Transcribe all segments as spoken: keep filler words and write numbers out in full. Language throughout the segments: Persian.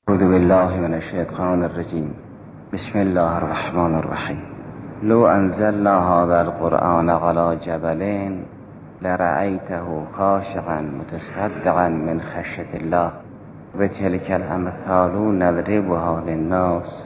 اعوذ بالله من الشیطان الرجیم. بسم الله الرحمن الرحیم. لو انزلنا هذا القرآن على جبل لرأيته خاشعا متصدعا من خشیة الله وتلك الامثال نضربها للناس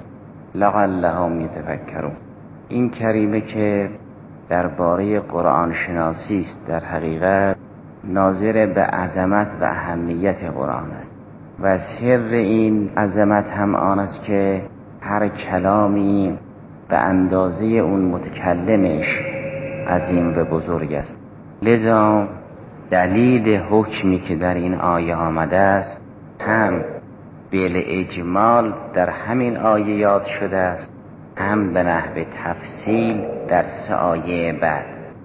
لعلهم یتفکرون. این کریمه که درباره قرآن شناسی است، در حقیقت ناظر به عظمت و اهمیت قرآن است و سر این عظمت هم آن است که هر کلامی به اندازه اون متکلمش عظیم و بزرگ است. لذا دلیل حکمی که در این آیه آمده است هم بل اجمال در همین آیه یاد شده است، هم به نحو تفصیل در سه آیه بعد.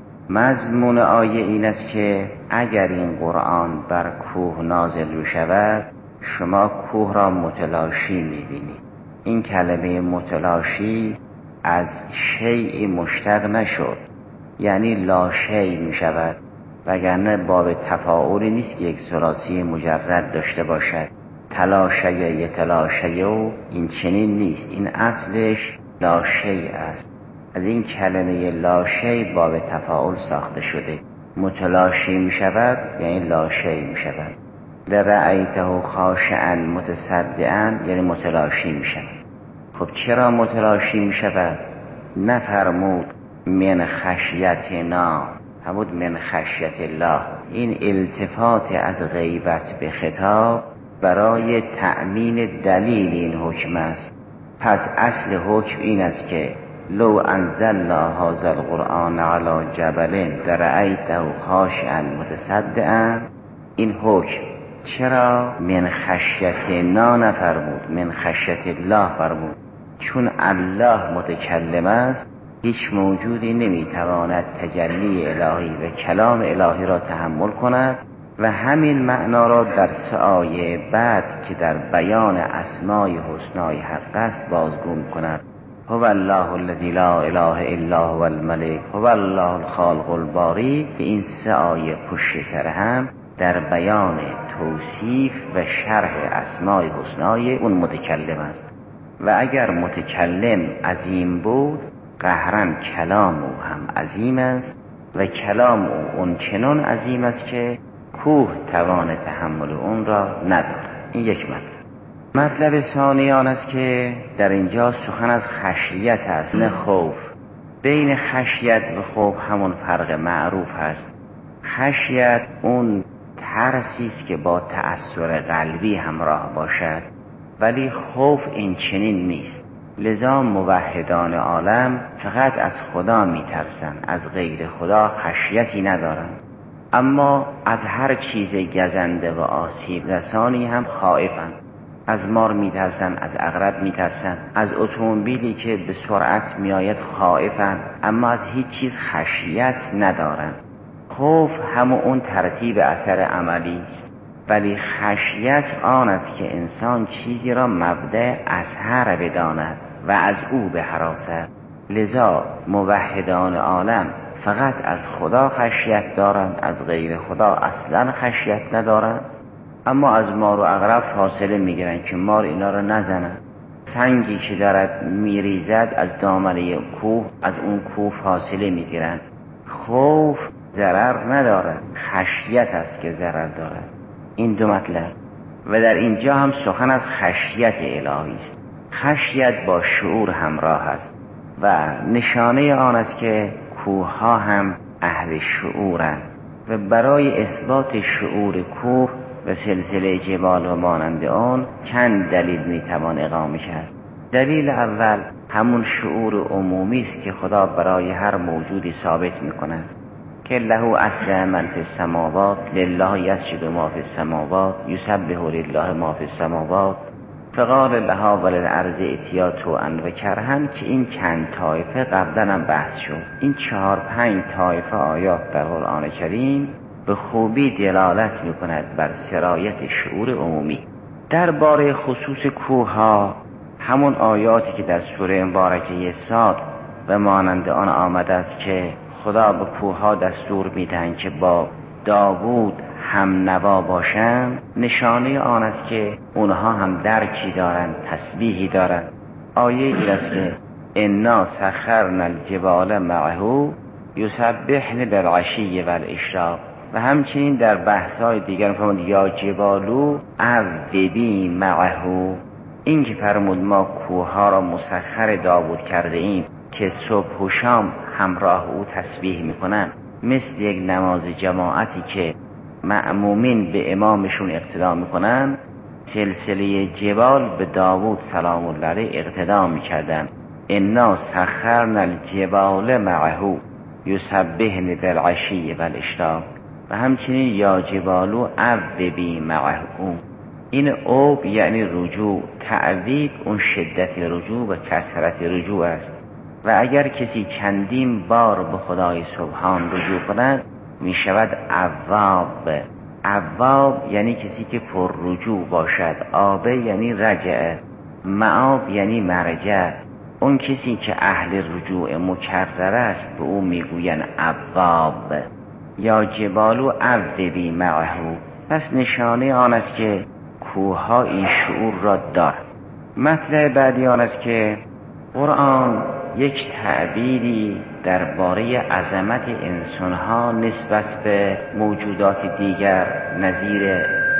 مضمون آیه این است که اگر این قرآن بر کوه نازل شود، شما کوه را متلاشی می‌بینید. این کلمه متلاشی از شیء مشتق نشد، یعنی لا شیء می‌شود، وگرنه باب تفاعلی نیست که یک ثلاثی مجرد داشته باشد. تلاشه یتلاشه و این چنین نیست، این اصلش لا شیء است. از این کلمه لا شیء باب تفاعل ساخته شده. متلاشی می‌شود یعنی لا شیء می‌شود. لرأیته خاشعا متصدعا یعنی متلاشی می‌شود. خب چرا متلاشی می‌شود؟ نفرمود من خشیتنا، فرمود من خشیت الله. این التفات از غیبت به خطاب برای تأمین دلیل این حکم است. پس اصل حکم این است که لو انزلنا هذا القرآن علی جبل لرأیته خاشعا متصدعا. این حکم چرا من خشیتنا نفرمود، من خشیت الله فرمود؟ چون الله متکلم است، هیچ موجودی نمیتواند تجلی الهی و کلام الهی را تحمل کند و همین معنا را در سه آیه بعد که در بیان اسمای حسنای حق است بازگو می‌کند. هو الله الذی لا اله الا هو الملک هو الله الخالق الباری. به این سه آیه پشت سر هم در بیان توصیف و شرح اسمای حسنای اون متکلم است. و اگر متکلم عظیم بود، قهرن کلام او هم عظیم است و کلام او اون چنان عظیم است که کوه توان تحمل اون را ندارد. این یک مطلب. مطلب ثانی آن است که در اینجا سخن از خشیت است، نه خوف. بین خشیت و خوف همون فرق معروف هست. خشیت اون ترسی است که با تأثیر قلبی همراه باشد، ولی خوف این چنین نیست. لذا موحدان عالم فقط از خدا میترسند، از غیر خدا خشیتی ندارند. اما از هر چیز گزنده و آسیب رسانی هم خائفند. از مار میترسند، از عقرب میترسند، از اتومبیلی که به سرعت میآید خائفند، اما از هیچ چیز خشیت ندارند. خوف همون اون ترتیب اثر عملی است، ولی خشیت آن است که انسان چیزی را مبدأ اثر بداند و از او بهراسد. لذا موحدان عالم فقط از خدا خشیت دارند، از غیر خدا اصلا خشیت ندارند. اما از مار و عقرب فاصله میگیرند که مار اینا را نزنند. سنگی که دارد میریزد از دامنه کوه، از اون کوه فاصله میگیرند. خوف ضرر ندارد، خشیت است که ضرر دارد. این دو مطلب. و در اینجا هم سخن از خشیت الهی است. خشیت با شعور همراه است و نشانه آن است که کوه ها هم اهل شعورند و برای اثبات شعور کوه و سلسله جبال و مانند آن چند دلیل میتوان اقامه کرد. دلیل اول همون شعور عمومی است که خدا برای هر موجودی ثابت میکند که له اصل من فی السماوات لله یسجد ما فی السماوات یسبح لله ما فی السماوات فقال لها وللارض ائتیا طوعا و کرها، که این چند طایفه قبلا هم بحث شد. این چهار پنج طایفه آیات در قرآن کریم به خوبی دلالت میکند بر سرایت شعور عمومی. درباره خصوص کوه ها همون آیاتی که در سوره مبارکه صاد و مانند آن آمده است که خدا به کوه ها دستور میدهند که با داوود هم نوا باشند نشانه آن است که اونها هم درکی دارند، تسبیحی دارند. آیه این است که انا سخرنا الجبال معه یسبحن بالعشی والاشراق. و همچنین در بحث‌های دیگر فرمود یا جبالو اوبی معه، این که فرمود ما کوه‌ها را مسخر داوود کرده ایم که صبح و شام همراه او تسبیح میکنن، مثل یک نماز جماعتی که مأمومین به امامشون اقتدا میکنن، سلسله جبال به داوود سلام الله علیه اقتدا میکردن. انا سخرنا الجبال معه یسبحن بالعشی والاشراق. و همچنین یا جبالو اوبی معه، این اوب یعنی رجوع، تعویب اون شدت رجوع و کثرت رجوع است. و اگر کسی چندین بار به خدای سبحان رجوع کند می شود اواب. اواب یعنی کسی که پر رجوع باشد. آبه یعنی رجع، معاب یعنی مرجع. اون کسی که اهل رجوع مکرر است به او میگوین اواب. یا جبالو اوبی معه، پس نشانه آن است که کوه‌ها این شعور را دارد. مطلب بعدی آن است که قرآن یک تعبیری درباره عظمت انسان‌ها نسبت به موجودات دیگر نظیر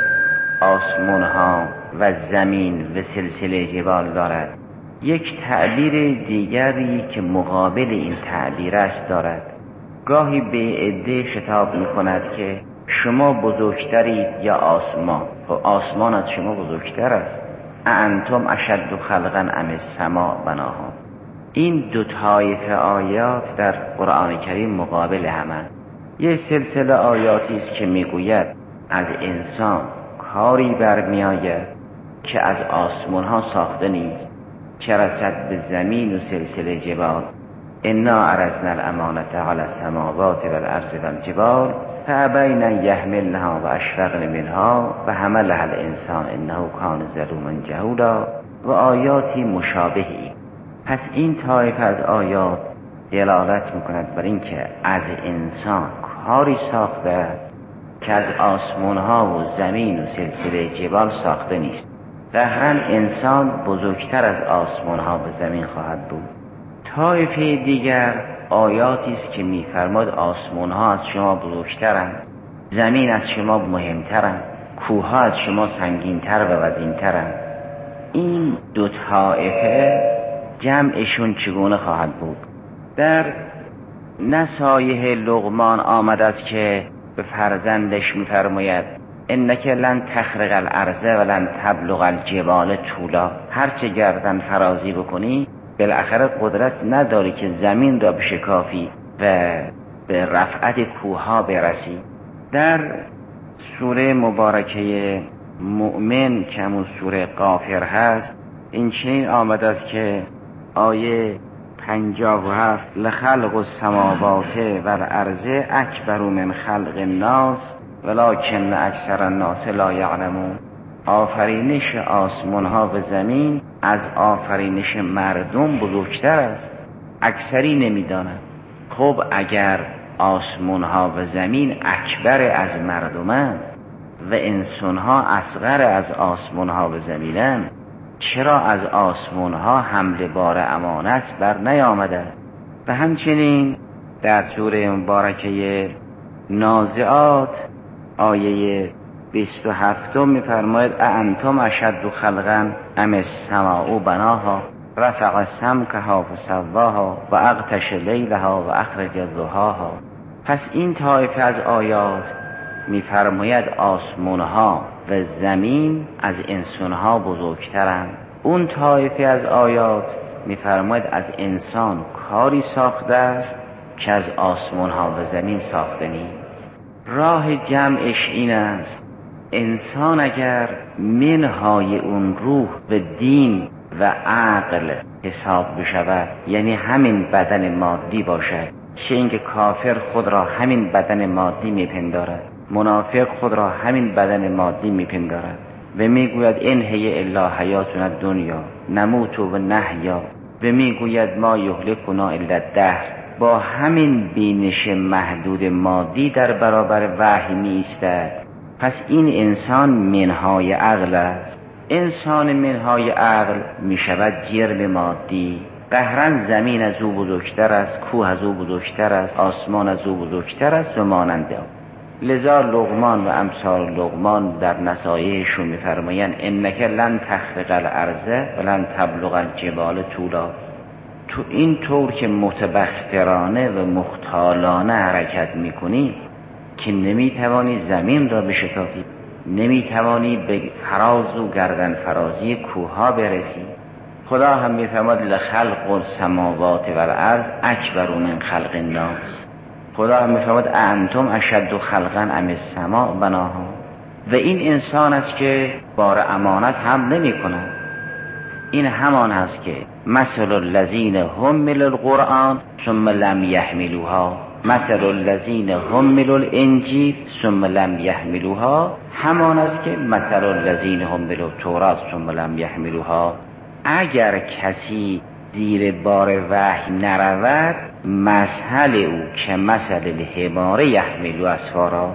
آسمان‌ها و زمین و سلسله جبال دارد. یک تعبیر دیگری که مقابل این تعبیر است دارد. گاهی به عده خطاب می‌کند که شما بزرگترید یا آسمان؟ خب آسمان از شما بزرگتر است. انتم اشد خلقا ام السماء بناها. این دو طایفه آیات در قرآن کریم مقابل همند. یک سلسله آیاتی است که میگوید از انسان کاری برمیآید که از آسمان ها ساخته نیست، که رسد به زمین و سلسله جبال. انا عرضنا الامانة علی السماوات والارض والجبال فابین ان یحملنها و اشفقن منها و حملها الانسان انه کان ظلوما جهولا و آیاتی مشابهی. پس این طایفه از آیات دلالت میکند بر این که از انسان کاری ساخته که از آسمان ها و زمین و سلسله جبال ساخته نیست. ظاهراً انسان بزرگتر از آسمان ها و زمین خواهد بود. طایفه دیگر آیاتی است که میفرماد آسمان ها از شما بزرگترند، زمین از شما مهمترند، کوه ها از شما سنگینتر و وزینترند. این دو طایفه جمعشون چگونه خواهد بود؟ در نصایح لقمان آمد است که به فرزندش میفرماید انک لن تخرق الارض ولن تبلغ الجبال طولا. هرچه گردن فرازی بکنی بالاخره قدرت نداری که زمین را بشکافی و به رفعت کوها برسی. در سوره مبارکه مؤمن که همون سوره غافر هست این چنین آمده است که آیه پنجاه و هفت لخلق السماوات والارض اکبر من خلق الناس ولکن اکثر الناس لا یعلمون. آفرینش آسمان ها و زمین از آفرینش مردم بزرگتر است، اکثری نمیدانند. خب اگر آسمان ها و زمین اکبر از مردمند و انسان ها اصغر از آسمان ها و زمینند، چرا از آسمان ها حمل بار امانت بر نیامده؟ و همچنین در سوره مبارکه نازعات آیه بیست و هفت میفرماید اانتم اشد خلقا ام السماء بناها رفع سمکها فسواها و اغطش لیلها و اخرج ضحاها. پس این طایفه از آیات میفرماید آسمانها و زمین از انسانها بزرگترند. اون طایفه از آیات میفرماید از انسان کاری ساخته است که از آسمانها و زمین ساخته نیست. راه جمعش این است انسان اگر منهای اون روح و دین و عقل حساب بشود، یعنی همین بدن مادی باشد، چه اینکه کافر خود را همین بدن مادی میپندارد، منافق خود را همین بدن مادی میپندارد و میگوید این هی الا حیاتنا الدنیا نموت و نحیا و میگوید ما یهلکنا الا الدهر با همین بینش محدود مادی در برابر وحی می ایستد، پس این انسان منهای عقل است. انسان منهای عقل می شود جرم مادی. قهرن زمین از او بزرگتر است، کوه از او بزرگتر است، آسمان از او بزرگتر است و ماننده. لذا لقمان و امثال لقمان در نصایحشون می‌فرمایند انک لن تخرق الارض ولن تبلغ الجبال طولا. تو این طور که متبخترانه و مختالانه حرکت میکنی که نمیتوانی زمین را بشکافی، نمیتوانی به فراز و گردن فرازی کوها برسی. خدا هم میفرماد لخلق السماوات والارض اکبر من خلق الناس. خدا هم میفرماد انتم اشد خلقا ام السماء بناها. و این انسان است که بار امانت هم نمی کند. این همان است که مثل الذین حملوا القرآن ثم لم یحملوها مثل الذین حملوا الانجیل ثم لم یحملوها، همان است که مثل الذین حملوا التوراة ثم لم یحملوها. اگر کسی زیر بار وحی نرود، مثل او که مثل الحمار یحمل اسفارا.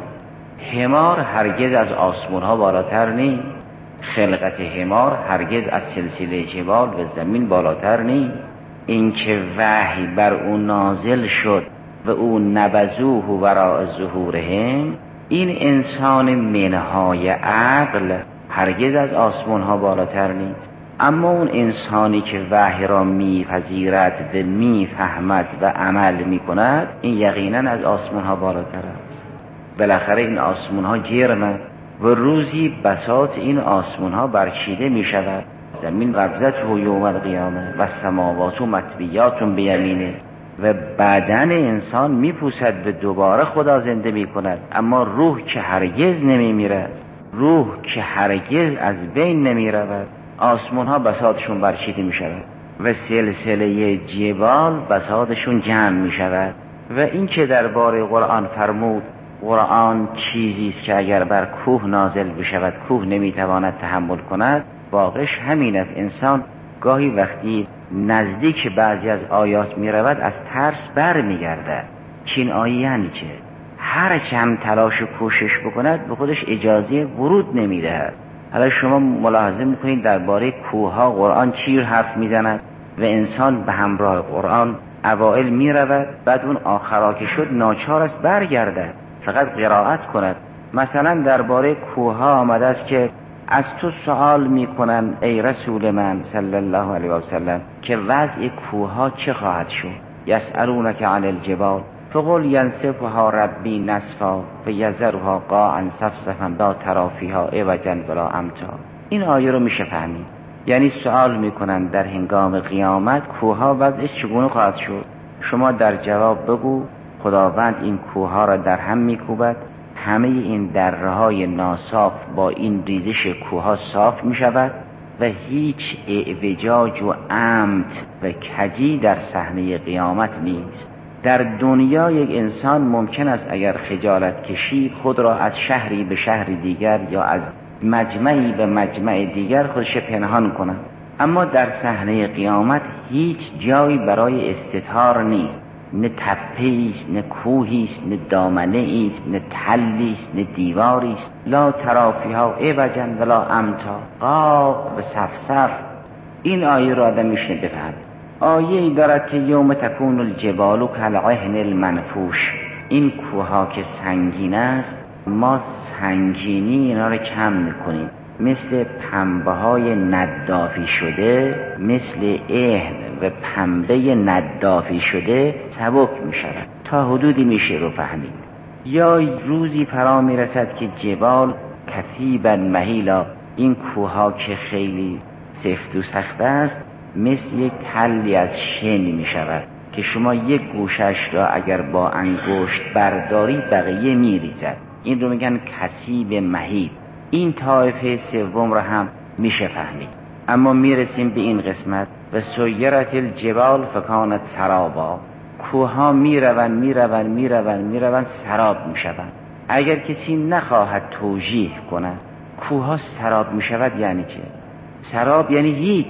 حمار هرگز از آسمان ها بالاتر نیست. خلقت حمار هرگز از سلسله جبال و زمین بالاتر نیست. این که وحی بر او نازل شد و او نبذوه وراء ظهورهم، این انسان منهای عقل هرگز از آسمان ها بالاتر نیست. اما اون انسانی که وحی را میپذیرد و میفهمد و عمل میکند، این یقینا از آسمان ها بالاتر است. بالاخره این آسمان ها جرمند و روزی بساط این آسمان ها برچیده میشود. زمین قبضته یوم القیامه و السماوات مطویات بیمینه. و بدن انسان میپوسد و دوباره خدا زنده میکند، اما روح که هرگز نمیمیرد، روح که هرگز از بین نمیرود. آسمان ها بساطشون برچیده می شود و سلسله جبال بساطشون جمع می شود. و این که درباره قرآن فرمود قرآن چیزی است که اگر بر کوه نازل بشود کوه نمی تواند تحمل کند، واقعش همین است. انسان گاهی وقتی نزدیک بعضی از آیات می رود از ترس بر می گردد که این آیه یعنی چه؟ هر چم تلاش و کوشش بکند به خودش اجازه ورود نمی دهد. حالا شما ملاحظه میکنید درباره کوهها قرآن چی حرف میزند و انسان به همراه قرآن اوائل میرود، بعد اون آخرا که شد ناچار است برگردد فقط قرائت کند. مثلا درباره کوهها آمده است که از تو سوال میکنن ای رسول من صلی الله علیه و سلم که وضع کوهها چه خواهد شد. یسألونک عن الجبال فقل ینسفها ربی نسفا فیذرها قاعا صفصفا لا تری فیها عوجا ولا امتا. این آیه رو میشه فهمید. یعنی سوال میکنن در هنگام قیامت کوهها وضعش چگونه خواهد شد. شما در جواب بگو خداوند این کوهها را در هم میکوبد، همه این درهای ناصاف با این ریزش کوهها صاف میشود و هیچ اعوجاج و عمت و کجی در صحنه قیامت نیست. در دنیا یک انسان ممکن است اگر خجالت کشید خود را از شهری به شهر دیگر یا از مجمعی به مجمع دیگر خودش پنهان کند، اما در صحنه قیامت هیچ جایی برای استتار نیست. نه تپه‌ای است، نه کوهی است، نه دامنه‌ای است، نه تلی است، نه دیواری است. لا تری فیها عوجا ولا امتا، قاع و صفصف. این آیه را آدم میشه بفهمه. آیه ای دارد که یوم تکون الجبال کالعهن المنفوش. این کوها که سنگین است ما سنگینی اینا رو کم میکنیم، مثل پنبه های ندافی شده، مثل عهن و پنبه ندافی شده سبک میشود. تا حدودی میشه رو فهمید. یا روزی فرا میرسد که جبال کثیبا مهیلا، این کوها که خیلی سفت و سخت است مثل یک تلی از شن می شود که شما یک گوشش را اگر با انگشت برداری بقیه می ریزد. این رو میگن کثیب مهیب. این طایفه سوم را هم میشه فهمید. اما میرسیم به این قسمت و سیرت الجبال فکانت سرابا. کوها میروند میروند میروند میروند سراب میشوند. اگر کسی نخواهد توجیه کند کوها سراب میشود یعنی چه؟ سراب یعنی هیچ.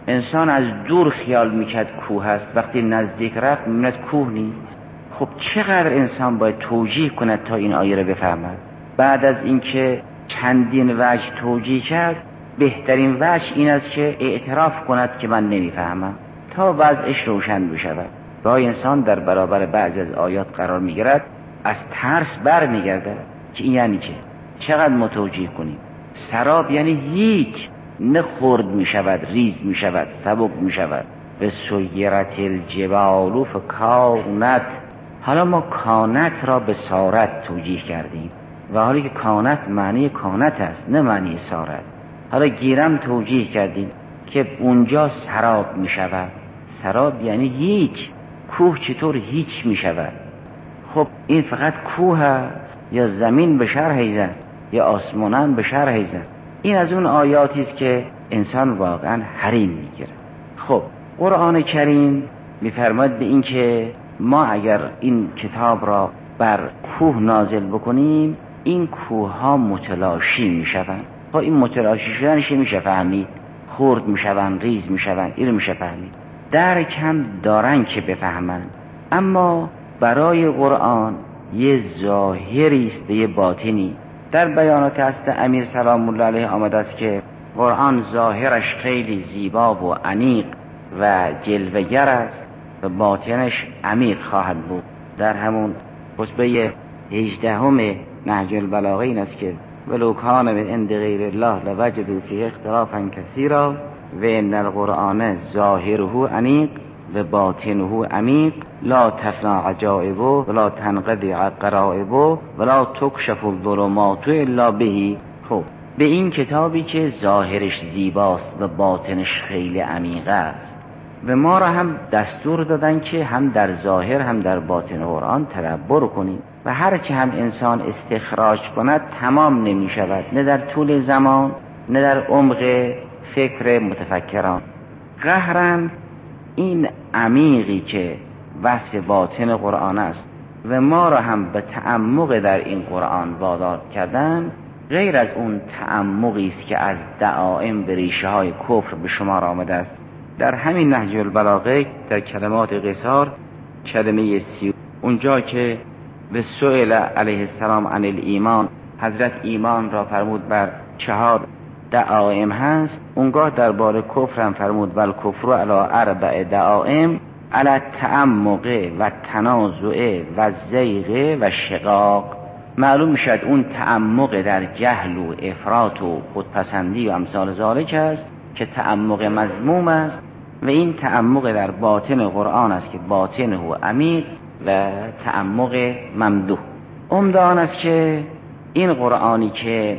انسان از دور خیال میکرد کوه است، وقتی نزدیک رفت میبیند کوه نیست. خب چقدر انسان باید توجیه کند تا این آیه رو بفهمد؟ بعد از اینکه چندین وجه توجیه کرد، بهترین وجه این است که اعتراف کند که من نمیفهمم تا وضعش روشن بشود. گاهی انسان در برابر بعضی از آیات قرار میگیرد، از ترس بر میگرده که این یعنی چه؟ چقدر متوجیه کنیم؟ سراب یعنی هیچ، نه خرد میشود، ریز میشود، سبک میشود. به سیرت الجبال فکانت. حالا ما کانت را به سارت توجیه کردیم و حالی که کانت معنی کانت است نه معنی سارت. حالا گیرم توجیه کردیم که اونجا سراب می شود. سراب یعنی هیچ. کوه چطور هیچ می شود؟ خب این فقط کوه است یا زمین به شرح زد یا آسمانان به شرح زد؟ این از اون آیاتی است که انسان واقعا حریم می گیره. خب قرآن کریم می فرماید به این که ما اگر این کتاب را بر کوه نازل بکنیم، این کوه ها متلاشی می شوند. با این متلاشی شدنش میشه فهمید، خرد می شوند، ریز می شوند، این میشه فهمید. درک هم دارن که بفهمند، اما برای قرآن یه ظاهری است، یه باطنی. در بیانات هست امیر سلام الله علیه آمده است که قرآن ظاهرش خیلی زیبا و انیق و جلوه‌گر است و باطنش عمیق خواهد بود. در همون خطبه هجدهم نهج البلاغه این است که ولو کان من عند غیر الله لوجدوا فیه اختلافا کثیرا و ان القرآن ظاهره انیق و باطنه عمیق لا تفنا عجائبه ولا تنقضی غرائبه ولا تکشف الظلمات الا به. خب به این کتابی که ظاهرش زیباست و باطنش خیلی عمیق است، و ما را هم دستور دادن که هم در ظاهر هم در باطن قرآن تدبر کنیم و هرچه هم انسان استخراج کند تمام نمی شود، نه در طول زمان نه در عمق فکر متفکران. قهرن این عمیقی که وصف باطن قرآن است و ما را هم به تعمق در این قرآن وادار کردن، غیر از اون تعمقی است که از دعائم به ریشه های کفر به شمار آمده است. در همین نهج البلاغه در کلمات قصار کلمه سی، اونجا که به سئل علیه السلام عن الایمان، حضرت ایمان را فرمود بر چهار دعائم هست، اونگاه درباره کفر هم فرمود ول کفر علی اربع دعائم علی التعمق و تنازع و زیغ و شقاق. معلوم میشد اون تعمق در جهل و افراط و خودپسندی و امثال ذالک است که تعمق مذموم است، و این تعمق در باطن قرآن است که باطنه و عمیق و تعمق ممدوح. عمده آن است که این قرآنی که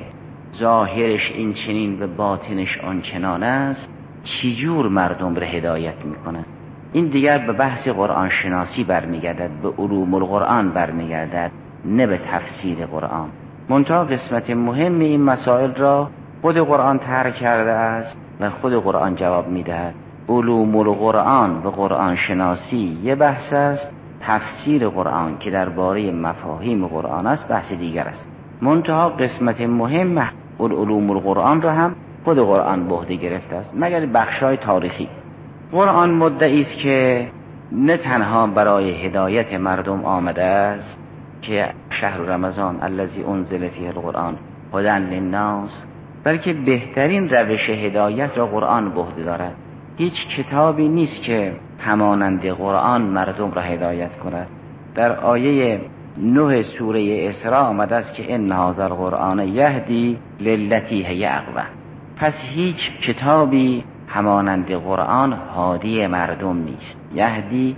ظاهرش این چنین و باطنش آن چنان است، چجور مردم را هدایت میکنند؟ این دیگر به بحث قرآن شناسی برمیگردد، به علوم القرآن برمیگردد، نه به تفسیر قرآن. منتها قسمت مهم این مسائل را خود قرآن طرح کرده است و خود قرآن جواب میدهد. علوم القرآن و قرآن شناسی یه بحث است، تفسیر قرآن که درباره مفاهیم قرآن است بحث دیگر است. منتها قسمت مهم علوم القرآن را هم خود قرآن به عهده گرفته است، مگر بخشای تاریخی. قرآن مدعی است که نه تنها برای هدایت مردم آمده است که شهر رمضان الذی انزل فیه القرآن هدی للناس، بلکه بهترین روش هدایت را قرآن به عهده دارد. هیچ کتابی نیست که همانند قرآن مردم را هدایت کند. در آیه نه سوره اسراء آمده است که ان هذا القرآن یهدی للتی هی اقوم. پس هیچ کتابی همانند قرآن هادی مردم نیست. یهدی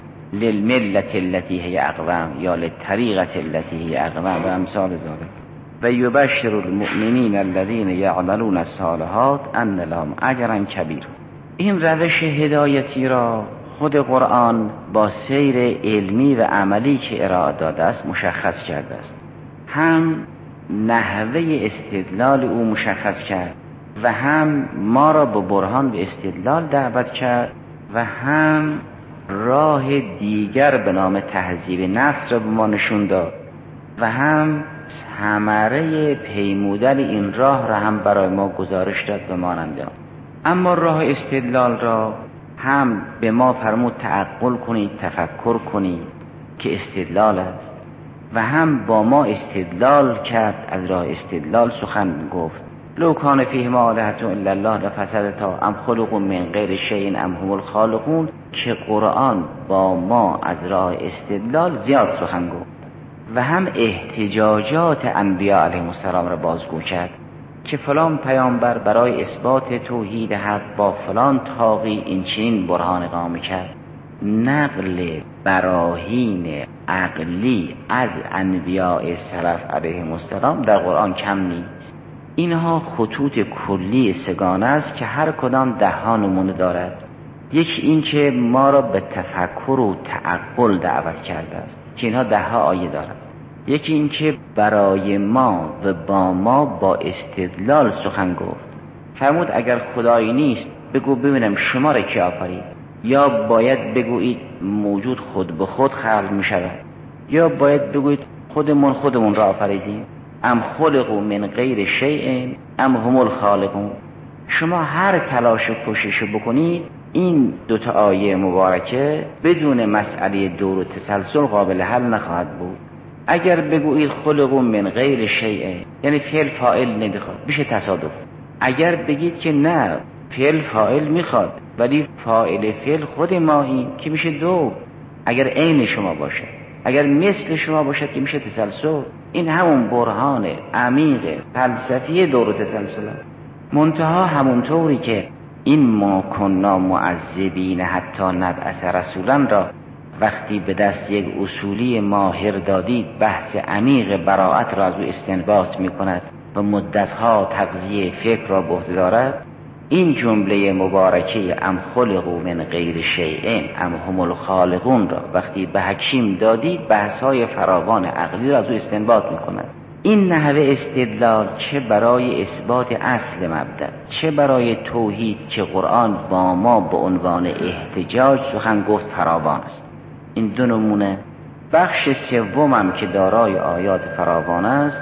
للملت التی هی اقوم یا للطریقة التی هی اقوم و امثال ذلك. و یبشر المؤمنین الذین یعملون الصالحات ان لهم اجرا کبیرا. این روش هدایتی را خود قرآن با سیر علمی و عملی که ارائه داده است مشخص کرده است. هم نحوه استدلال او مشخص کرد و هم ما را به برهان به استدلال دعوت کرد و هم راه دیگر به نام تهذیب نفس را به ما نشون داد و هم ثمره پیمودن این راه را هم برای ما گزارش داد به مانند آن. اما راه استدلال را هم به ما فرمود تعقل کنید، تفکر کنید که استدلال است، و هم با ما استدلال کرد، از راه استدلال سخن گفت. لو کان فیهما آلهة الا الله لفسدتا ام خلقوا من غیر شیء ام هم الخالقون، که قرآن با ما از راه استدلال زیاد سخن گفت و هم احتجاجات انبیاء علیهم السلام را بازگو کرد که فلان پیامبر برای اثبات توحید حق با فلان طاغی این چنین برهان اقامه کرد. نقل براهین عقلی از انبیاء سلف علیهم السلام در قرآن کم نیست. اینها خطوط کلی سگانه است که هر کدام ده ها نمونه دارد. یکی این که ما را به تفکر و تعقل دعوت کرده است که اینها ده ها آیه دارد. یکی این که برای ما و با ما با استدلال سخن گفت. فرمود اگر خدایی نیست بگو ببینم شما را کی آفرید، یا باید بگویید موجود خود به خود خلق می شود، یا باید بگویید خودمون خودمون را آفریدیم. ام خلقوا من غیر شیء ام هم الخالقون. شما هر تلاش و کوشش بکنید این دوتا آیه مبارکه بدون مسئله دور و تسلسل قابل حل نخواهد بود. اگر بگویید خلقوا من غیر شیء یعنی فعل فاعل نمیخواد، میشه تصادف. اگر بگید که نه فعل فاعل میخواد ولی فاعل فعل خود ماهی که میشه دو. اگر عین شما باشد، اگر مثل شما باشد که میشه تسلسل. این همون برهان عمیق فلسفی دور و تسلسل. منتها همونطوری که این ما کنا معذبین حتی نبعث رسولا را وقتی به دست یک اصولی ماهر دادید بحث عمیق براءت را از او استنباط می کند و مدتها تغذیه فکر را به عهده دارد، این جمله مبارکه ام خلقوا من غیر شیء ام هم الخالقون را وقتی به حکیم دادید بحث‌های فراوان عقلی را از او استنباط می کند. این نحوه استدلال چه برای اثبات اصل مبدأ چه برای توحید که قرآن با ما به عنوان احتجاج سخن گفت فراوان است. این دو نمونه. بخش سومم که دارای آیات فراوان است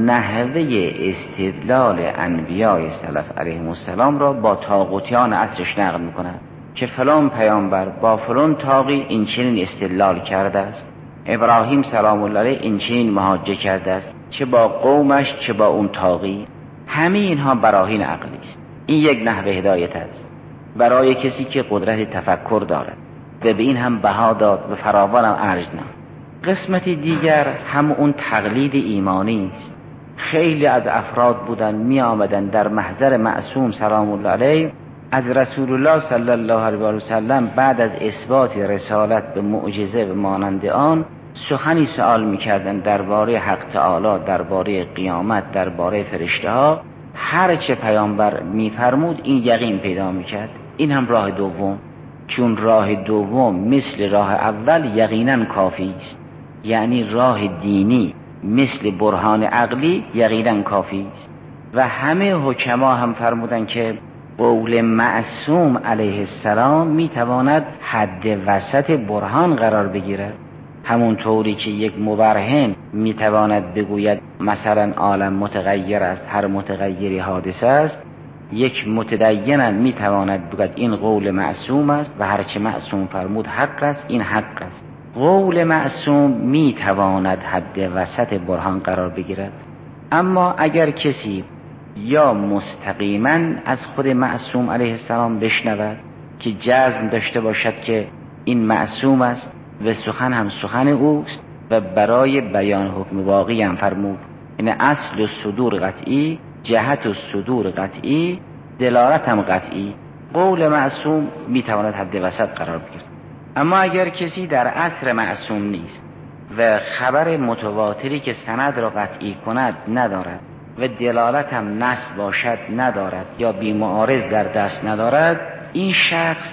نحوه استدلال انبیاء سلف علیهم السلام را با طاغوتیان عصرش نقل می‌کند که فلان پیامبر با فلان طاغی این چنین استدلال کرده است، ابراهیم سلام الله علیه این چنین محاجه کرده است، چه با قومش چه با اون طاغی. همه اینها براهین عقلی است. این یک نحوه هدایت است برای کسی که قدرت تفکر دارد و به این هم بها داد و فراوان هم ارج نه. قسمتی دیگر هم اون تقلید ایمانی است. خیلی از افراد بودن می آمدن در محضر معصوم سلام الله علیه از رسول الله صلی الله علیه و سلم بعد از اثبات رسالت به معجزه و مانند آن سخنی سوال می کردن درباره حق تعالی، درباره قیامت، درباره فرشته ها. هر چه پیامبر می فرمود این یقین پیدا می کرد. این هم راه دوم، چون راه دوم مثل راه اول یقینا کافی است. یعنی راه دینی مثل برهان عقلی یقینا کافی است. و همه حکما هم فرمودن که قول معصوم علیه السلام میتواند حد وسط برهان قرار بگیرد. همونطوری که یک مبرهن میتواند بگوید مثلا عالم متغیر است، هر متغیری حادثه است، یک متدین هم میتواند بگوید این قول معصوم است و هرچه معصوم فرمود حق است، این حق است. قول معصوم میتواند حد وسط برهان قرار بگیرد. اما اگر کسی یا مستقیما از خود معصوم علیه السلام بشنود که جزم داشته باشد که این معصوم است و سخن هم سخن اوست و برای بیان حکم واقعی هم فرمود، این اصل صدور قطعی، جهت صدور قطعی، دلالت هم قطعی، قول معصوم میتواند حد وسط قرار بگیرد. اما اگر کسی در عصر معصوم نیست و خبر متواتری که سند را قطعی کند ندارد و دلالت هم نص باشد ندارد یا بی‌معارض در دست ندارد، این شخص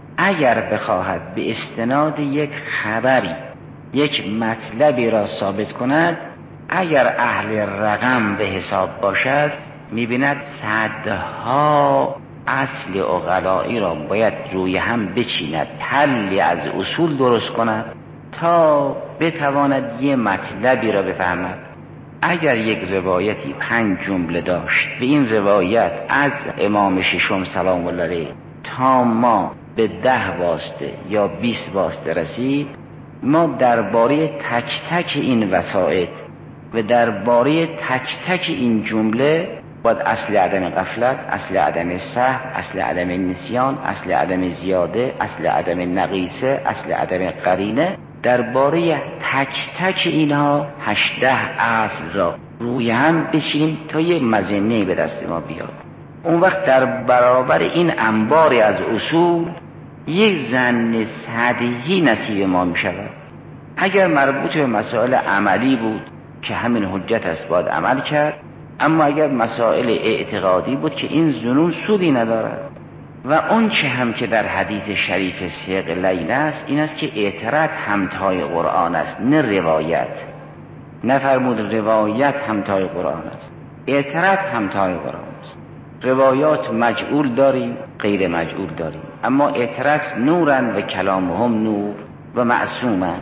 اگر بخواهد به استناد یک خبری یک مطلبی را ثابت کند، اگر اهل رقم به حساب باشد می‌بیند صدها اصل عقلائی را باید روی هم بچیند، تلی از اصول درست کند تا بتواند یه مطلبی را بفهمد. اگر یک روایتی پنج جمله داشت و این روایت از امام ششم سلام الله علیه تا ما به ده واسطه یا بیست واسطه رسید، ما درباره تک تک این وسائط و درباره تک تک این جمله باید اصل عدم غفلت، اصل عدم سهو، اصل عدم نسیان، اصل عدم زیاده، اصل عدم نقیصه، اصل عدم قرینه، درباره تک تک اینها هشده اصل را روی هم بشیم تا یه مزنه به دست ما بیاد. اون وقت در برابر این انبار از اصول یک ظن سطحی نصیب ما می شود. اگر مربوط به مسائل عملی بود که همین حجت است باید عمل کرد، اما اگر مسائل اعتقادی بود که این ظنون سودی ندارد. و اون چه هم که در حدیث شریف ثقلین است این است که اعتراض همتای قرآن است، نه روایت. نفرمود روایت همتای قرآن است، اعتراض همتای قرآن است. روایات مجعول داریم، غیر مجعول داریم، اما اعتراض نورن و کلامهم نور و معصومن.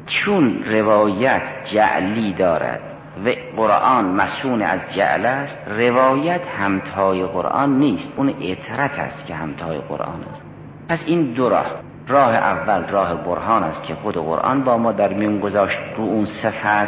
چون روایت جعلی دارد و قرآن مسون از جعل است، روایت همتای قرآن نیست، اون اعتراض است که همتای قرآن است. پس این دو راه، راه اول راه برهان است که خود قرآن با ما در میون گذاشت رو اون صفت.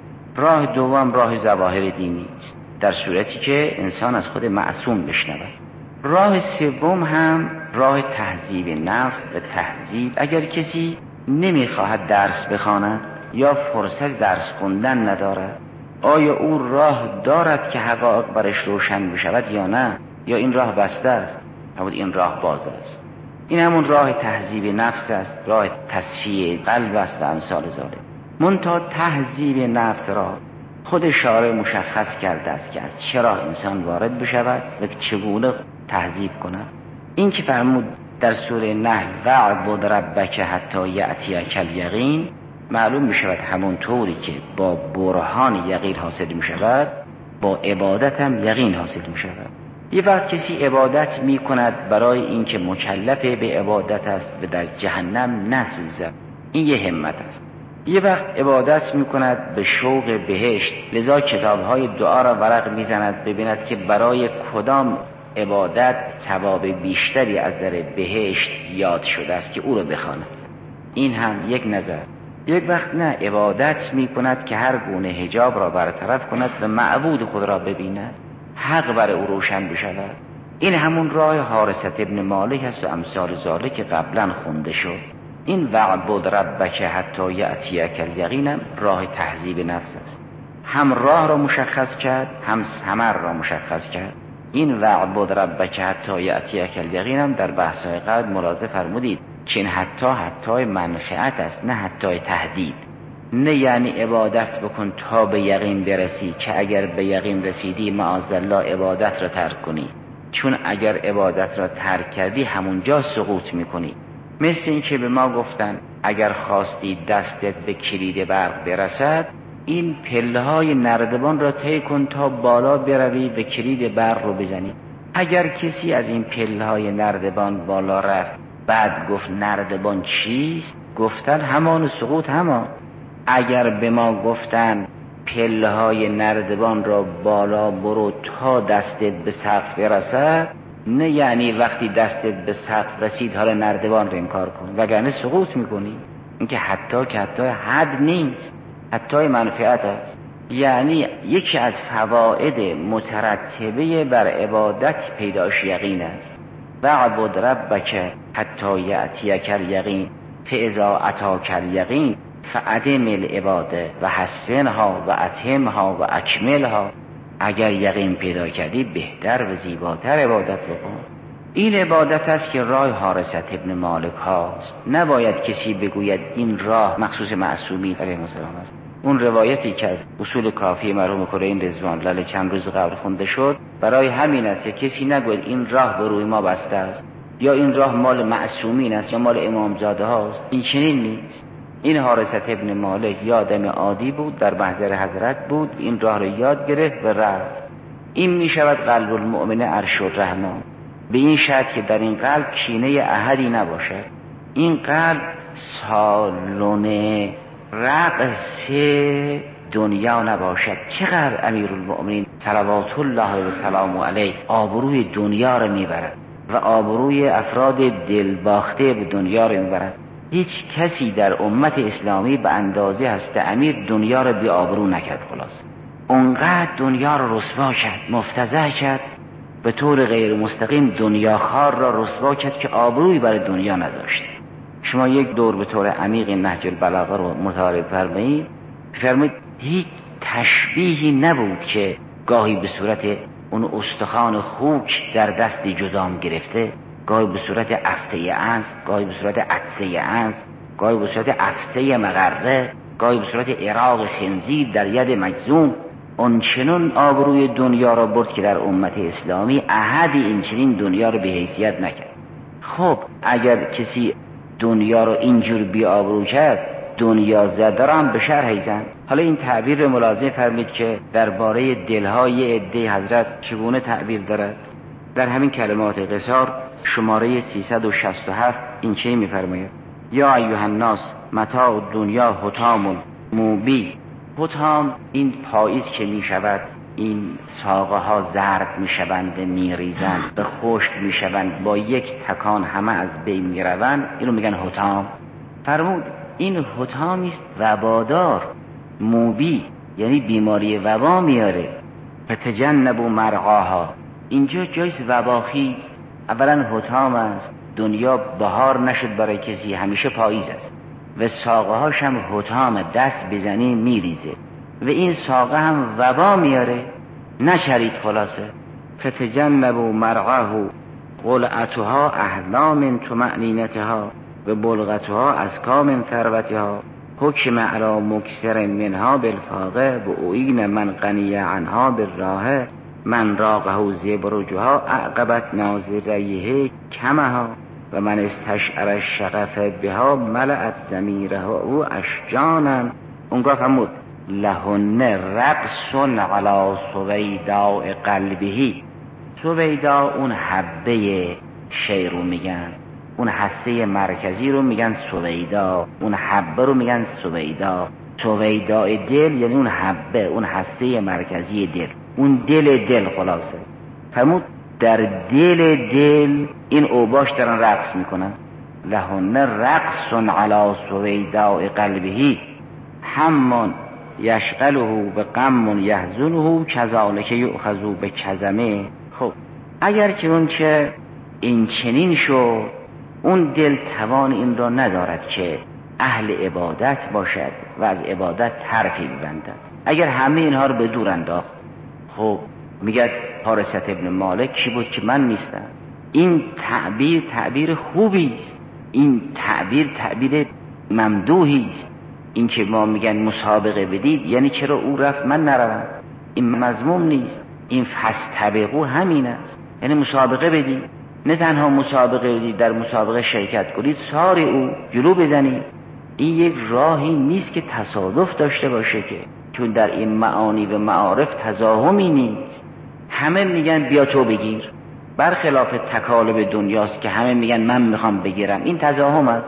راه دوم راه ظواهر دینی است، در صورتی که انسان از خود معصوم بشنود. راه سوم هم راه تهذیب نفس و تهذیب. اگر کسی نمیخواهد درس بخواند یا فرصت درس خوندن ندارد، آیا او راه دارد که حقایق برش روشن بشود یا نه، یا این راه بسته است؟ همون این راه باز است. این همون راه تهذیب نفس است، راه تصفیه قلب است و امثال ذالک. منتها تهذیب نفس را خود شارع مشخص کرده است که از چرا انسان وارد بشود و چگونه تهذیب کند. این که فرمود در سوره نحل وَاعْبُدْ رَبَّکَ حتی یأتیک الیقین، معلوم می شود همون طوری که با برهان یقین حاصل می شود، با عبادت هم یقین حاصل می شود. یه وقت کسی عبادت می کند برای اینکه مکلف به عبادت است و در جهنم نسوزد، این یه همت است. یه وقت عبادت می کند به شوق بهشت، لذا کتابهای دعا را ورق می زند ببیند که برای کدام عبادت ثواب بیشتری از در بهشت یاد شده است که او را بخواند. این هم یک نظر. یک وقت نه، عبادت می کند که هر گونه حجاب را برطرف کند و معبود خود را ببیند، حق بر او روشن بشود. این همون راه حارثة ابن مالک است و امثال ذالک که قبلا خونده شد. این وَاعْبُدْ رَبَّکَ حتی یأتیک الیقین هم راه تهذیب نفس است. هم راه را مشخص کرد، هم ثمر را مشخص کرد. این وَاعْبُدْ رَبَّکَ حتی یأتیک الیقین هم در بحث‌های قبل ملاحظه فرمودید که این حتی حتی منفعت است، نه حتی تهدید. نه یعنی عبادت بکن تا به یقین برسی که اگر به یقین رسیدی معاذالله عبادت را ترک کنی، چون اگر عبادت را ترک کردی همونجا سقوط میکنی. مثل این که به ما گفتن اگر خواستی دستت به کلید برق برسد، این پله های نردبان را طی کن تا بالا بروی و کلید برق رو بزنی. اگر کسی از این پله های نردبان بالا رفت بعد گفت نردبان چیست، گفتن همان سقوط همان. اگر به ما گفتن پله های نردبان را بالا برو تا دستت به سقف برسد، نه یعنی وقتی دستت به سقف رسید حالا نردبان رو انکار کن وگرنه سقوط میکنی. این که حتی که حتی حد نیست، حتی منفعت است. یعنی یکی از فواید مترتبه بر عبادت پیداش یقین است. وَاعْبُدْ رَبَّکَ حتی یأتیک الیقین فاذا اتاک الیقین فأدم العباده و حسنها و اتمها و اکملها. اگر یقین پیدا کردی بهتر و زیباتر عبادت بکن. این عبادت است که راه حارثة ابن مالک هاست. نباید کسی بگوید این راه مخصوص معصومین علیهم السلام است. اون روایتی که از اصول کافی مرحوم کلین رضوان الله چند روز قبل خونده شد برای همین است که کسی نگوید این راه به روی ما بسته است یا این راه مال معصومین است یا مال امامزاده هاست. این چنین نیست. این حارثة ابن مالک یادم عادی بود، در محضر حضرت بود، این راه رو یاد گرفت و رفت. این می شود قلب المؤمن عرش الرحمن، به این شرط که در این قلب کینه احدی نباشد. این قلب سالن رقص دنیا نباشد. چقدر امیرالمؤمنین صلوات الله و سلام علیه آبروی دنیا رو میبرد و آبروی افراد دلباخته به دنیا رو میبرد. هیچ کسی در امت اسلامی به اندازه هست امیر دنیا رو بی آبرو نکرد. خلاص اونقدر دنیا رو رسوا کرد، مفتضح کرد، به طور غیر مستقیم دنیا خار را رسوا کرد که آبروی برای دنیا نذاشت. شما یک دور به طور عمیق نهج البلاغه رو مطالعه فرمایید، فرمایید هیچ تشبیهی نبود که گاهی به صورت اون استخوان خوک در دست جذام گرفته، گاهی به صورت افته انس، گاهی به صورت عدسه انس، گاهی به صورت افته مغره، گاهی به صورت عراق خنزیر در ید مجذوم. اون چنون آبروی دنیا را برد که در امت اسلامی احدی این چنین دنیا را به حیثیت نکرد. خب اگر کسی دنیا را اینجور بی آبرو کرد، دنیا زده را هم به شرح زن. حالا این تعبیر رو ملاحظه فرمید که درباره دلهای عده حضرت چگونه تعبیر دارد. در همین کلمات قصار شماره سیصد و شصت و هفت این چه می‌فرماید؟ یا ایها الناس متاع دنیا حطام موبی. حطام این پاییز که می شود، این ساقه ها زرد می شوند، می ریزند، به خشک می شوند، با یک تکان همه از بین می روند، اینو میگن حطام. فرمود این حطامی است وبادار، موبی یعنی بیماری وبا میاره. فتجنبوا مرعاها، اینجا جایز وباخیز. اولا حطام است، دنیا بهار نشد برای کسی، همیشه پاییز است و ساقه هاش هم حطام، دست بزنی میریزه و این ساقه هم وبا میاره، نشرید. خلاصه فتجنبوا مرعاه قلعتها احلام طمأنینتها و بلغتها اسکام ثروتها حکم علی مکسر منها بالفاقه و اعین من غنی عنها بالراحه من راقه زبرجها اعقبت ناظریه کمها و من استشعر الشغف بها ملأت ضمیره او اشجانا. اونگاه فرمود لهن رقص علی سویداء قلبه. سویدا اون حبه شی رو میگن، اون هسته مرکزی رو میگن سویدا، اون حبه رو میگن سویدا. سویداء دل یعنی اون حبه، اون هسته مرکزی دل، اون دل دل. خلاصه فرمود در دل دل این اوباش دارن رقص میکنن. لهن رقص علی سویداء قلبه همون یشغله به غم یحزنه کذالک یؤخذ به کظمه. خب اگر که اون چه این چنین شو، اون دل توان این را ندارد که اهل عبادت باشد و از عبادت طرفی ببندد. اگر همه اینها رو به دور انداخت، خب میگه حارثة ابن مالک کی بود که من نیستم. این تعبیر تعبیر خوبی است، این تعبیر تعبیر ممدوحی است. این که ما میگن مسابقه بدید یعنی چرا او رفت من نروم، این مذموم نیست. این فاستبقوا همین است، یعنی مسابقه بدید، نه تنها مسابقه بدید، در مسابقه شرکت کنید، سار او جلو بزنید. این یک راهی نیست که تصادف داشته باشه، که چون در این معانی و معارف تزاحمی نیست. همه میگن بیا تو بگیر، برخلاف تکالب دنیاست که همه میگن من میخوام بگیرم، این تزاحم است.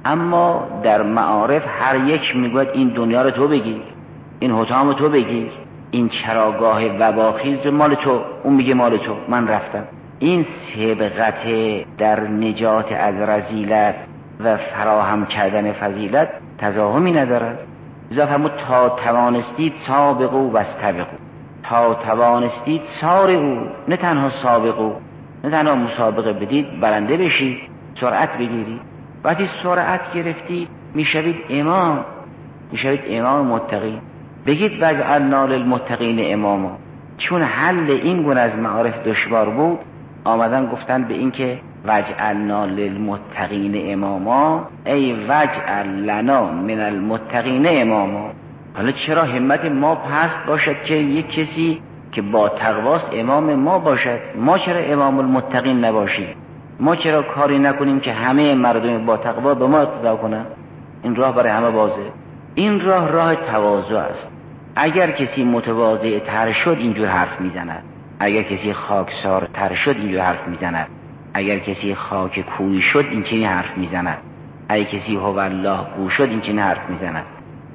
اما در معارف هر یک میگوید این دنیا رو تو بگیر، این حطام تو بگیر، این چراگاه وباخیز مال تو، اون میگه مال تو، من رفتم. این سبقت در نجات از رذیلت و فراهم کردن فضیلت تزاحمی ندارد. لذا فرمود تا توانستید سابقوا و استبقوا، تا توانستید سار او، نه تنها سابقوا، نه تنها مسابقه بدید، برنده بشید، سرعت بگیرید. وقتی سرعت گرفتید میشوید امام، میشوید امام متقین. بگید وجعلنا للمتقین اماما. چون حل این گونه از معارف دشوار بود، آمدن گفتن به این که وجعلنا للمتقین اماما ای وجعل لنا من المتقین اماما. حالا چرا همت ما پست باشد که یک کسی که با تقواست امام ما باشد؟ ما چرا امام المتقین نباشیم؟ ما چرا کاری نکنیم که همه مردم با تقوا به ما اقتدا کنند؟ این راه برای همه بازه. این راه راه تواضع است. اگر کسی متواضع تر شد اینجور حرف میزند، اگر کسی خاکسار تر شد اینجور حرف میزند، اگر کسی خاک کوی شد این چنین حرف میزند، اگر کسی هو الله گو شد این چنین حرف میزند.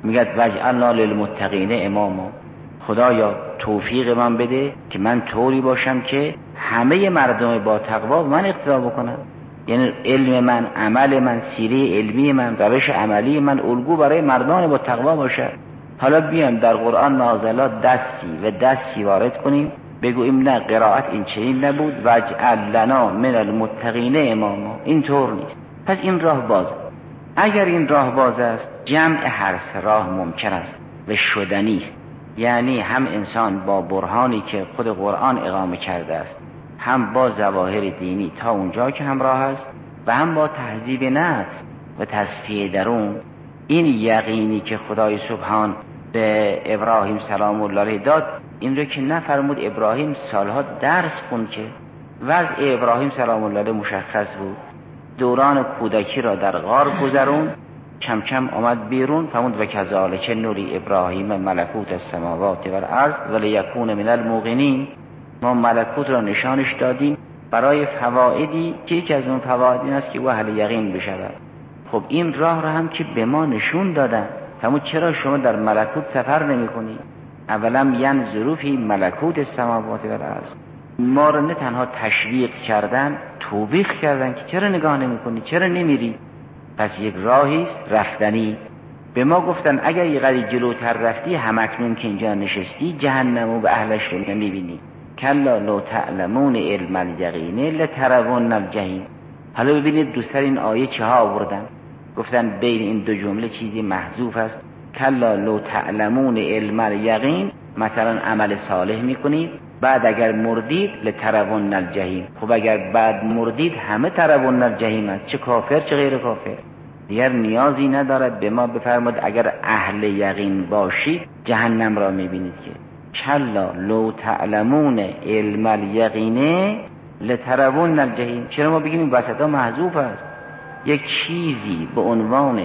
میگه وجعلنا للمتقین اماما، خدایا توفیق من بده که من طوری باشم که همه مردم با تقوا من اقتدا بکنن. یعنی علم من، عمل من، سیره علمی من، روش عملی من الگو برای مردان با تقوا باشه. حالا بیایم در قرآن نازلات دستی و دستی وارد کنیم، بگوییم نه قرائت این چنین نبود، وجعل لنا من المتقین اماما، این طور نیست. پس این راه باز. اگر این راه باز است، جمع هر سه راه ممکن است و شدنی است. یعنی هم انسان با برهانی که خود قرآن اقامه کرده است، هم با ظواهر دینی تا اونجا که همراه است، و هم با تهذیب نفس و تصفیه درون، این یقینی که خدای سبحان به ابراهیم سلام الله علیه داد، این رو که نفرمود ابراهیم سالها درس خوند که وضع ابراهیم سلام الله علیه مشخص بود، دوران کودکی را در غار گذرون، کم کم آمد بیرون، فرمود و کذالک نوری ابراهیم ملکوت السماوات و الارض ولیکون من الموقنین، ما ملکوت را نشانش دادیم برای فوائدی که یکی از اون فواید این است که او اهل یقین بشود. خب این راه را هم که به ما نشون دادن، فرمود چرا شما در ملکوت سفر نمی کنی؟ اولا ینظروا فی ملکوت السماوات و الارض، ما را نه تنها تشویق کردن، توبیخ کردن که چرا نگاه نمی کنی، چرا نمیری. پس یک راهی است رفتنی. به ما گفتن اگر یه قدری جلوتر رفتی، همکنون که اینجا نشستی جهنم و به اهلش رو نمیبینی. کلا لو تعلمون علم الیقین لترون الجحیم. حالا ببینید دوستر این آیه چه ها آوردن، گفتن بین این دو جمله چیزی محذوف است. کلا لو تعلمون علم الیقین، مثلا عمل صالح میکنید، بعد اگر مردید لترون الجحیم. خب اگر بعد مردید همه ترون الجحیم است، چه کافر چه غیر کافر. دیگر نیازی ندارد به ما بفرماد اگر اهل یقین باشید جهنم را میبینید که کلا لو تعلمون علم الیقین لترون الجحیم. چرا ما بگیم این وسطا محذوف است؟ یک چیزی به عنوان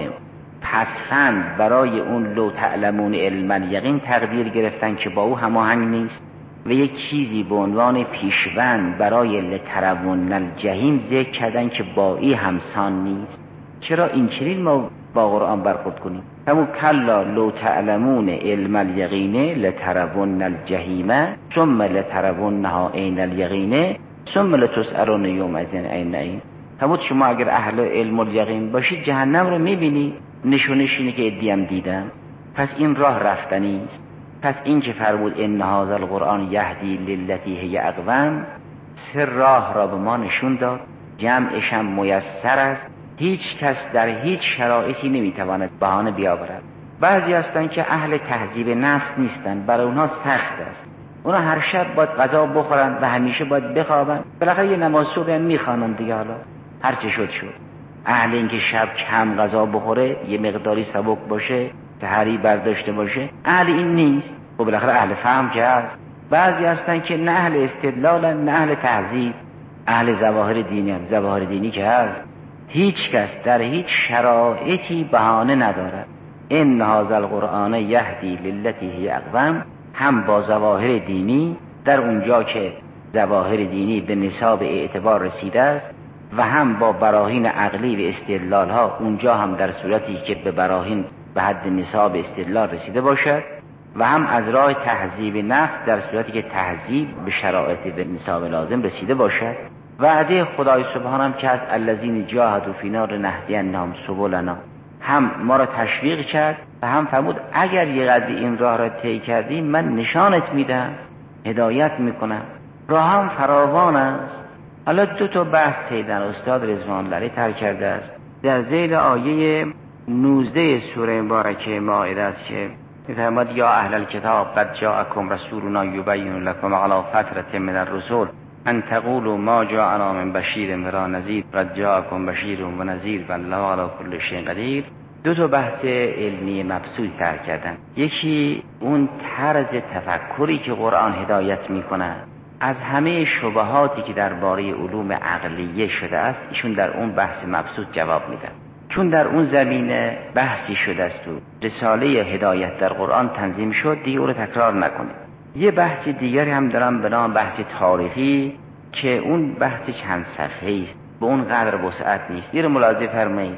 پسفند برای اون لو تعلمون علم الیقین تقدیر گرفتن که با او هماهنگ نیست، و یک چیزی به عنوان پیشوند برای لترون الجحیم ذکر کردن که با ای همسان نیست. چرا این چنین ما با قرآن برخورد کنیم؟ همون کلا لو تعلمون علم الیقین لترون الجحیم ثم لترونها عین الیقین ثم لتسألون یومئذ عن النعیم. همون شما اگر اهل علم الیقین باشید جهنم رو میبینی، نشونش اینه که ادیم دیدن. پس این راه رفتنی است. پس این که فرمود ان هذا القرآن یهدی للتی هی اقوم، سه راه را به ما نشون داد، جمعش هم میسر است، هیچ کس در هیچ شرایطی نمیتواند بهانه بیاورد. بعضی هستن که اهل تهذیب نفس نیستن، برای اونها سخت است، اونا هر شب باید غذا بخورن و همیشه باید بخوابن، بالاخره یه نماز صبح هم میخوانن دیگه، حالا هر چه شد شد. اهل اینکه شب کم غذا بخوره، یه مقداری سبک باشه، سحری برداشته باشه، اهل این نیست. خب بالاخره اهل فهم که هست. بعضی هستن که نه اهل استدلالن نه اهل تهذیب، اهل ظواهر دینی هم. ظواهر دینی که هست هیچ کس در هیچ شرایطی بهانه ندارد. ان هذا القرآن یهدی للتی هی اقوم، هم با ظواهر دینی در اونجا که ظواهر دینی به نصاب اعتبار رسیده است، و هم با براهین عقلی و استدلال ها اونجا هم در صورتی که به براهین به حد نصاب استدلال رسیده باشد، و هم از راه تهذیب نفس در صورتی که تهذیب به شرایط به نصاب لازم رسیده باشد. وعده خدای سبحان هم که از الذین جاهدوا فینا لنهدینهم سبلنا، هم ما را تشویق کرد و هم فرمود اگر یه قدری این راه را طی کردی من نشانت میدم، هدایت میکنم. راه هم فراوان است. حالا دو تا بحث تیدن استاد رضوان الله علیه تر کرده است در ذیل آیه نوزده سوره مبارکه مائده است که میفرماد یا اهل الکتاب قد جاءکم رسولنا یبین لکم علی فترة من الرسل ان تقولوا ما جاءنا من بشیر ولا نذیر قد جاءکم بشیر و نذیر والله علی کل شیء قدیر. دو تا بحث علمی مبسوط تر کردن. یکی اون طرز تفکری که قرآن هدایت میکنه، از همه شبهاتی که درباره علوم عقلیه شده است ایشون در اون بحث مبسوط جواب میدن، چون در اون زمینه بحثی شده است و رساله هدایت در قرآن تنظیم شد، دیگه اون رو تکرار نکنید. یه بحث دیگری هم دارم به نام بحث تاریخی که اون بحث چند صفحه‌ای است، به اون قدر وسعت نیست. یه رو ملاحظه فرمایید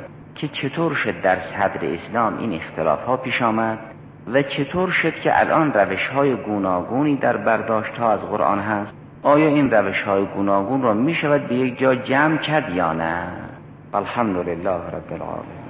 که چطور شد در صدر اسلام این اختلاف ها پیش آمد و چطور شد که الان روش های گوناگونی در برداشت ها از قرآن هست. آیا این روش های گوناگون را می شود به یک جا جمع کرد یا نه؟ الحمدلله رب العالمین.